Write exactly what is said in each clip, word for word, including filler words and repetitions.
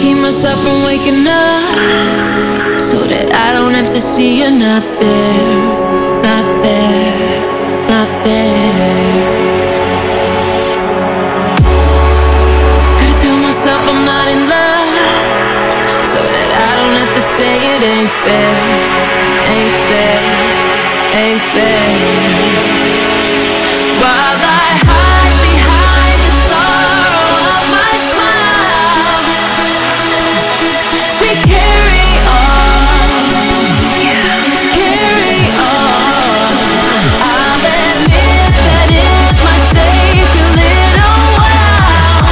keep myself from waking up, so that I don't have to see you're not there, not there, not there. Gotta tell myself I'm not in love, so that I don't have to say it ain't fair, ain't fair, ain't fair. While I hide behind the sorrow of my smile, we carry on, carry on. I'll admit that it might take a little while,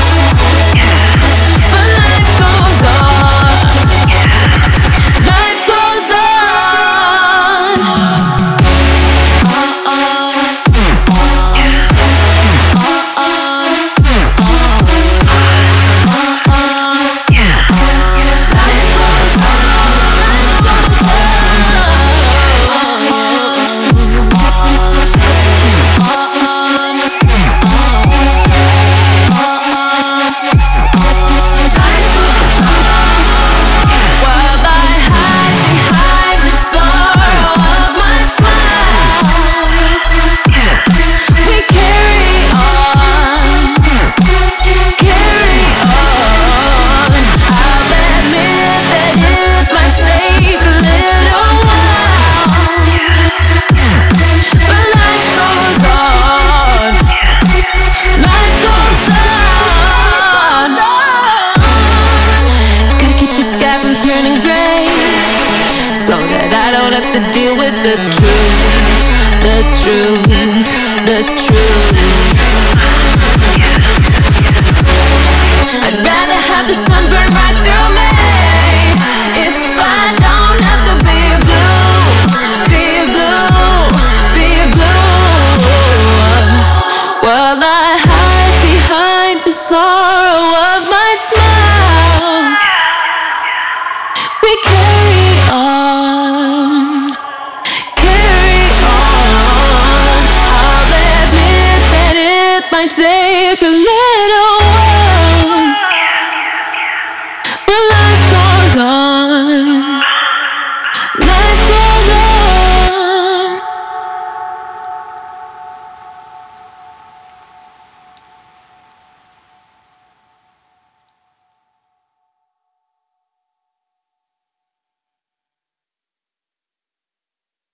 but life goes on, life goes on. Turning gray, so that I don't have to deal with the truth, the truth, the truth. I'd rather have the sun burn right through